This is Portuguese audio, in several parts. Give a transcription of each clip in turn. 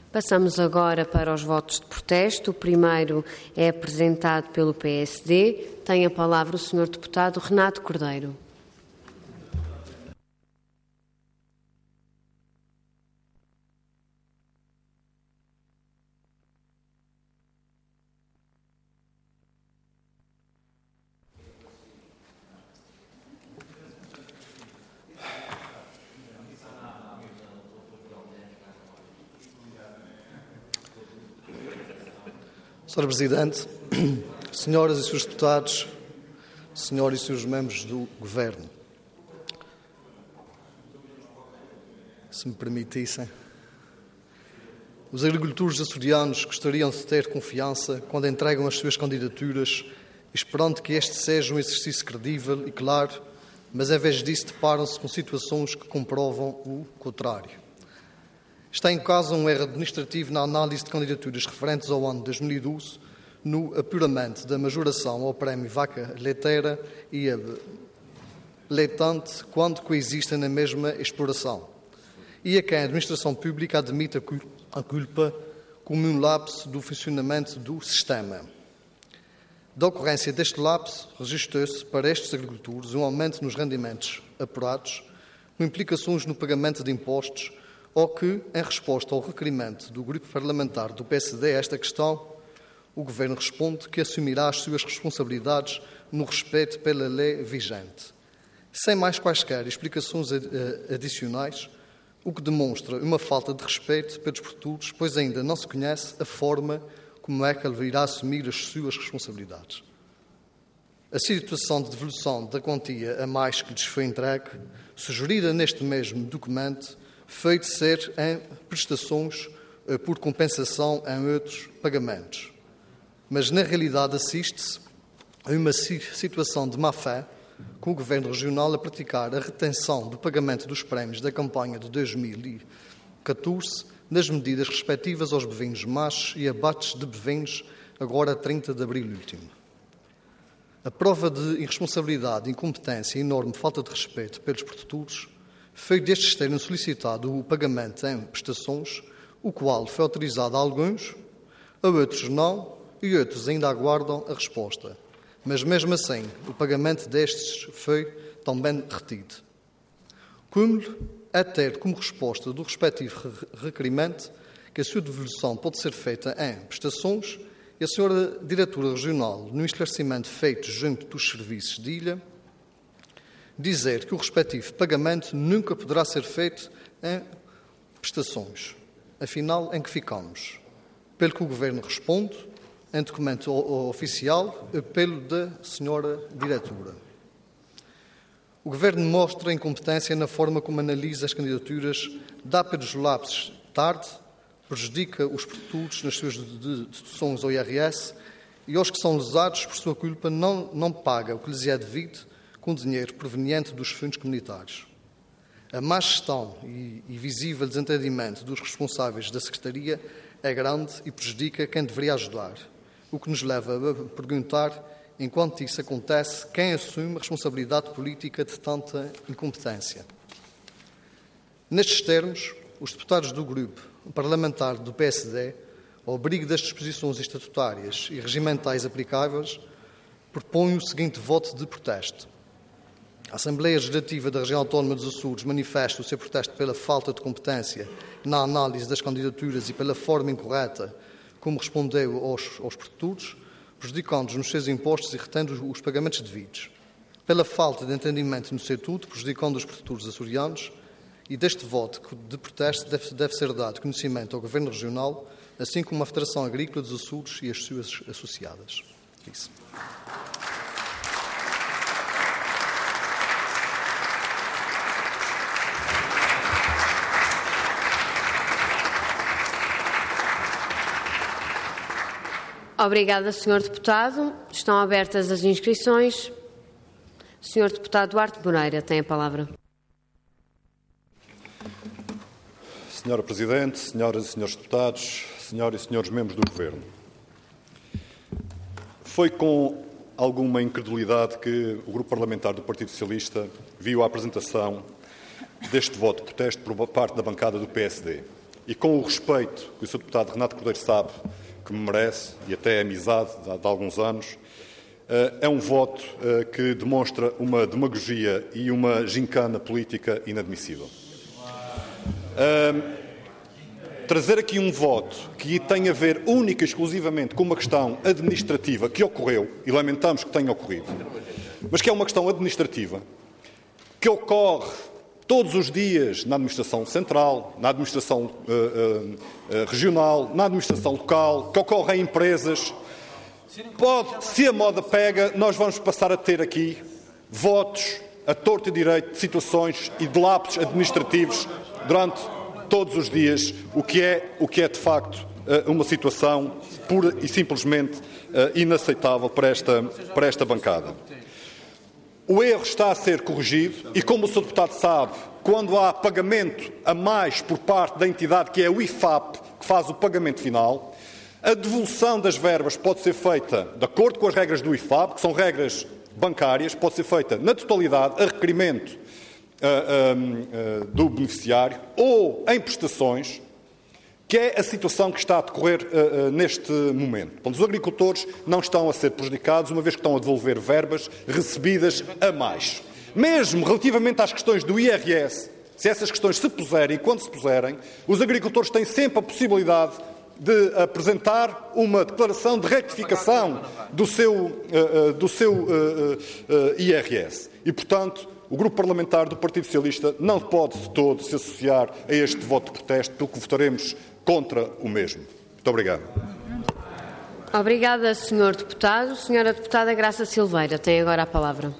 Passamos agora para os votos de protesto. O primeiro é apresentado pelo PSD. Tem a palavra o Sr. Deputado Renato Cordeiro. Sr. Presidente, senhoras e senhores deputados, senhoras e senhores membros do Governo, se me permitissem, os agricultores açorianos gostariam de ter confiança quando entregam as suas candidaturas, esperando que este seja um exercício credível e claro, mas em vez disso deparam-se com situações que comprovam o contrário. Está em causa um erro administrativo na análise de candidaturas referentes ao ano 2012, no apuramento da majoração ao prémio vaca leiteira e a leitante, quando coexistem na mesma exploração, e a quem a administração pública admite a culpa como um lapso do funcionamento do sistema. Da ocorrência deste lapso, registrou-se para estes agricultores um aumento nos rendimentos apurados, com implicações no pagamento de impostos, ou que, em resposta ao requerimento do Grupo Parlamentar do PSD a esta questão, o Governo responde que assumirá as suas responsabilidades no respeito pela lei vigente. Sem mais quaisquer explicações adicionais, o que demonstra uma falta de respeito pelos produtores, pois ainda não se conhece a forma como é que ele irá assumir as suas responsabilidades. A situação de devolução da quantia a mais que lhes foi entregue, sugerida neste mesmo documento, foi de ser em prestações por compensação em outros pagamentos. Mas, na realidade, assiste-se a uma situação de má-fé, com o Governo Regional a praticar a retenção do pagamento dos prémios da campanha de 2014 nas medidas respectivas aos bovinos machos e abates de bovinos, agora a 30 de abril último. A prova de irresponsabilidade, incompetência e enorme falta de respeito pelos produtores foi destes terem solicitado o pagamento em prestações, o qual foi autorizado a alguns, a outros não, e outros ainda aguardam a resposta. Mas, mesmo assim, o pagamento destes foi também retido. Cúmulo é ter como resposta do respectivo requerimento que a sua devolução pode ser feita em prestações e a senhora Diretora Regional, no esclarecimento feito junto dos serviços de ilha, dizer que o respectivo pagamento nunca poderá ser feito em prestações. Afinal, em que ficamos? Pelo que o Governo responde, em documento oficial, pelo da senhora Diretora. O Governo mostra incompetência na forma como analisa as candidaturas, dá pelos lapsos tarde, prejudica os produtores nas suas deduções ao IRS e aos que são lesados por sua culpa não paga o que lhes é devido com dinheiro proveniente dos fundos comunitários. A má gestão e visível desentendimento dos responsáveis da Secretaria é grande e prejudica quem deveria ajudar, o que nos leva a perguntar, enquanto isso acontece, quem assume a responsabilidade política de tanta incompetência. Nestes termos, os deputados do grupo parlamentar do PSD, ao abrigo das disposições estatutárias e regimentais aplicáveis, propõem o seguinte voto de protesto. A Assembleia Legislativa da Região Autónoma dos Açores manifesta o seu protesto pela falta de competência na análise das candidaturas e pela forma incorreta como respondeu aos produtores, prejudicando-os nos seus impostos e retendo os pagamentos devidos. Pela falta de entendimento no seu tudo, prejudicando os produtores açorianos, e deste voto de protesto deve ser dado conhecimento ao Governo Regional, assim como à Federação Agrícola dos Açores e as suas associadas. Isso. Obrigada, Sr. Deputado. Estão abertas as inscrições. Sr. Deputado Duarte Moreira tem a palavra. Senhora Presidente, senhoras e senhores deputados, senhoras e senhores membros do Governo, foi com alguma incredulidade que o Grupo Parlamentar do Partido Socialista viu a apresentação deste voto de protesto por parte da bancada do PSD e com o respeito que o Sr. Deputado Renato Cordeiro sabe que me merece, e até a amizade de alguns anos, é um voto que demonstra uma demagogia e uma gincana política inadmissível. Trazer aqui um voto que tem a ver única e exclusivamente com uma questão administrativa que ocorreu, e lamentamos que tenha ocorrido, mas que é uma questão administrativa, que ocorre todos os dias na administração central, na administração regional, na administração local, que ocorre em empresas. Se a moda pega, nós vamos passar a ter aqui votos a torto e direito de situações e de lapsos administrativos durante todos os dias, o que é de facto uma situação pura e simplesmente inaceitável para esta bancada. O erro está a ser corrigido e, como o Sr. Deputado sabe, quando há pagamento a mais por parte da entidade que é o IFAP, que faz o pagamento final, a devolução das verbas pode ser feita de acordo com as regras do IFAP, que são regras bancárias, pode ser feita na totalidade, a requerimento do beneficiário, ou em prestações, que é a situação que está a decorrer neste momento. Portanto, os agricultores não estão a ser prejudicados, uma vez que estão a devolver verbas recebidas a mais. Mesmo relativamente às questões do IRS, se essas questões se puserem e quando se puserem, os agricultores têm sempre a possibilidade de apresentar uma declaração de retificação do seu IRS. E, portanto, o Grupo Parlamentar do Partido Socialista não pode de todo se associar a este voto de protesto, pelo que votaremos contra o mesmo. Muito obrigado. Obrigada, Sr. Deputado. Sra. Deputada Graça Silveira tem agora a palavra.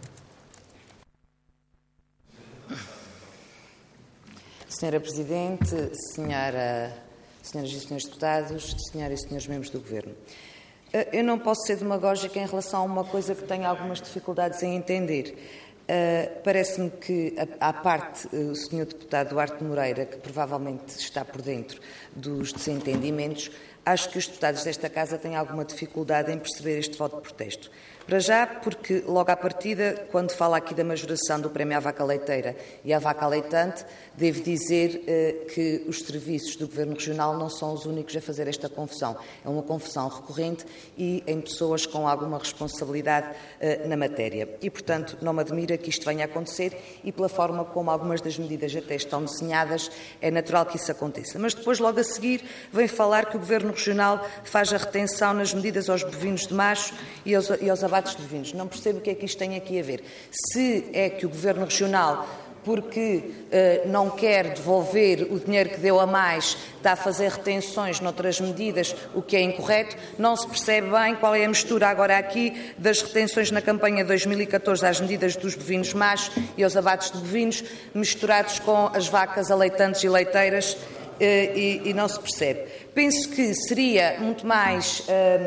Senhora Presidente, Senhoras e Senhores Deputados, Senhoras e Senhores Membros do Governo. Eu não posso ser demagógica em relação a uma coisa que tenho algumas dificuldades em entender. Parece-me que, à parte o Sr. Deputado Duarte Moreira, que provavelmente está por dentro dos desentendimentos, acho que os deputados desta Casa têm alguma dificuldade em perceber este voto de protesto. Para já, porque logo à partida, quando fala aqui da majoração do prémio à vaca leiteira e à vaca leitante, devo dizer que os serviços do Governo Regional não são os únicos a fazer esta confusão. É uma confusão recorrente e em pessoas com alguma responsabilidade na matéria. E, portanto, não me admira que isto venha a acontecer e, pela forma como algumas das medidas até estão desenhadas, é natural que isso aconteça. Mas depois, logo a seguir, vem falar que o Governo Regional faz a retenção nas medidas aos bovinos de macho e aos abates de bovinos. Não percebo o que é que isto tem aqui a ver. Se é que o Governo Regional, porque não quer devolver o dinheiro que deu a mais, está a fazer retenções noutras medidas, o que é incorreto, não se percebe bem qual é a mistura agora aqui das retenções na campanha 2014 às medidas dos bovinos machos e aos abates de bovinos, misturados com as vacas aleitantes e leiteiras, e não se percebe. Penso que seria muito mais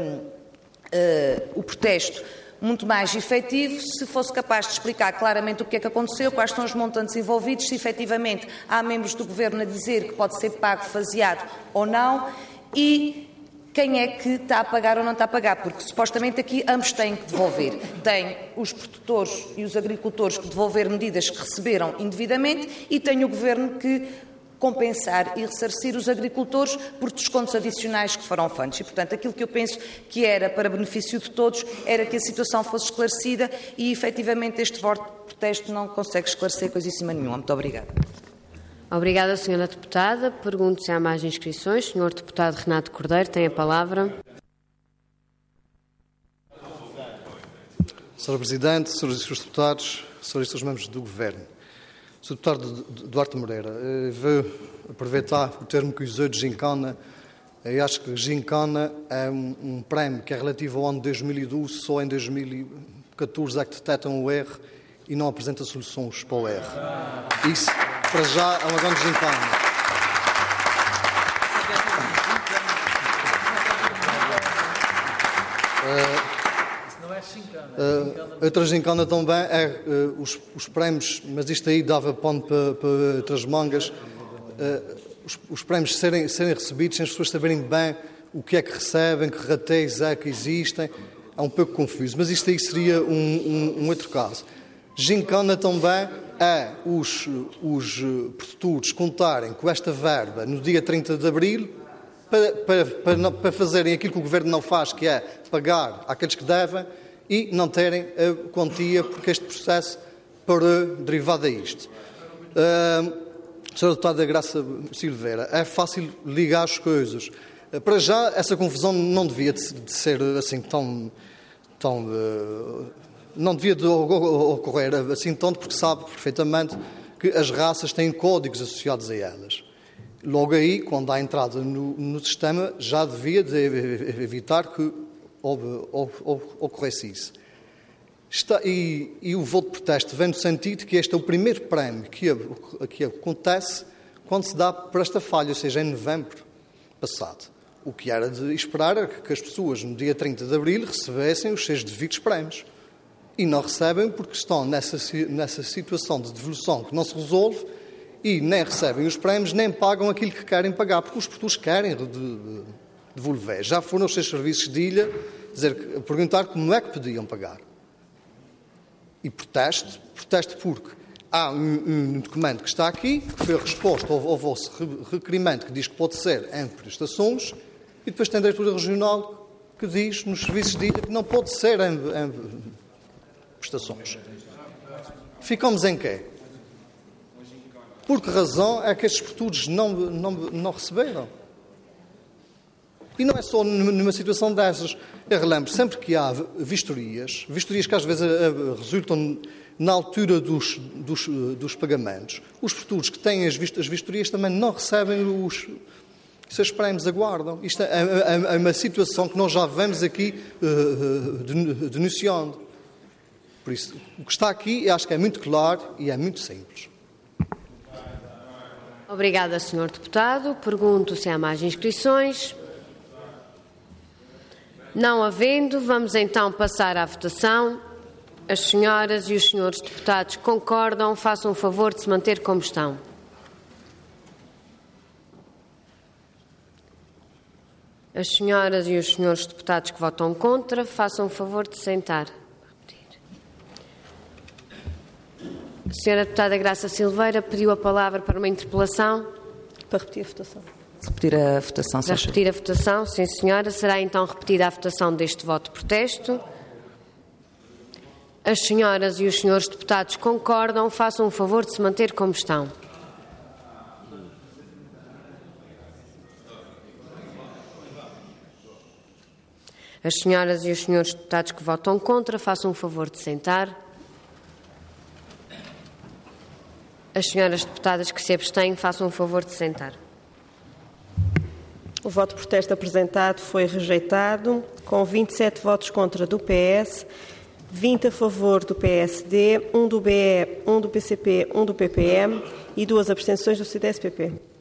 o protesto muito mais efetivo se fosse capaz de explicar claramente o que é que aconteceu, quais são os montantes envolvidos, se efetivamente há membros do Governo a dizer que pode ser pago faseado ou não e quem é que está a pagar ou não está a pagar, porque supostamente aqui ambos têm que devolver. Tem os produtores e os agricultores que devolver medidas que receberam indevidamente e tem o Governo que compensar e ressarcir os agricultores por descontos adicionais que foram feitos. E, portanto, aquilo que eu penso que era para benefício de todos era que a situação fosse esclarecida e, efetivamente, este voto de protesto não consegue esclarecer coisíssima nenhuma. Muito obrigada. Obrigada, Sra. Deputada. Pergunto se há mais inscrições. Sr. Deputado Renato Cordeiro tem a palavra. Sra. Presidente, Sras. e Srs. Deputados, Sras. e Srs. Membros do Governo. Sr. Deputado Duarte Moreira, vou aproveitar o termo que usou de gincana. Eu acho que gincana é um prémio que é relativo ao ano de 2012, só em 2014 é que detectam o erro e não apresenta soluções para o erro. Isso, para já, é uma grande gincana. Outra gincana também é os prémios, mas isto aí dava pano para outras mangas, os prémios serem recebidos sem as pessoas saberem bem o que é que recebem, que rateios é que existem, é um pouco confuso, mas isto aí seria um outro caso. Gincana também é os produtores contarem com esta verba no dia 30 de abril para fazerem aquilo que o Governo não faz, que é pagar àqueles que devem e não terem a quantia, porque este processo para derivar disto. Sra. Deputada Graça Silveira, é fácil ligar as coisas. Para já, essa confusão não devia de ser assim não devia de ocorrer assim tanto, porque sabe perfeitamente que as raças têm códigos associados a elas. Logo aí, quando há entrada no sistema, já devia de evitar que ocorresse isso. E o voto de protesto vem no sentido que este é o primeiro prémio que acontece quando se dá por esta falha, ou seja, em novembro passado. O que era de esperar era que as pessoas, no dia 30 de abril, recebessem os seus devidos prémios. E não recebem porque estão nessa situação de devolução que não se resolve e nem recebem os prémios, nem pagam aquilo que querem pagar, porque os produtores querem devolver. Já foram aos seus serviços de ilha perguntar como é que podiam pagar. E protesto porque há um documento que está aqui, que foi a resposta ao vosso requerimento, que diz que pode ser em prestações, e depois tem a diretora regional que diz nos serviços de ilha que não pode ser em prestações. Ficamos em quê? Por que razão é que estes produtos não receberam? E não é só numa situação dessas. Eu relembro, sempre que há vistorias que às vezes resultam na altura dos pagamentos, os produtos que têm as vistorias também não recebem os seus prémios, aguardam. Isto é uma situação que nós já vemos aqui denunciando. Por isso, o que está aqui, eu acho que é muito claro e é muito simples. Obrigada, Sr. Deputado. Pergunto se há mais inscrições. Não havendo, vamos então passar à votação. As senhoras e os senhores deputados concordam, façam o favor de se manter como estão. As senhoras e os senhores deputados que votam contra, façam o favor de sentar. A senhora deputada Graça Silveira pediu a palavra para uma interpelação. Para repetir a votação. Repetir a votação, Para repetir a votação, sim senhora. Será então repetida a votação deste voto de protesto. As senhoras e os senhores deputados concordam, façam o favor de se manter como estão. As senhoras e os senhores deputados que votam contra, façam o favor de sentar. As senhoras deputadas que se abstêm, façam o favor de sentar. O voto de protesto apresentado foi rejeitado, com 27 votos contra do PS, 20 a favor do PSD, 1 do BE, 1 do PCP, 1 do PPM e 2 abstenções do CDS-PP.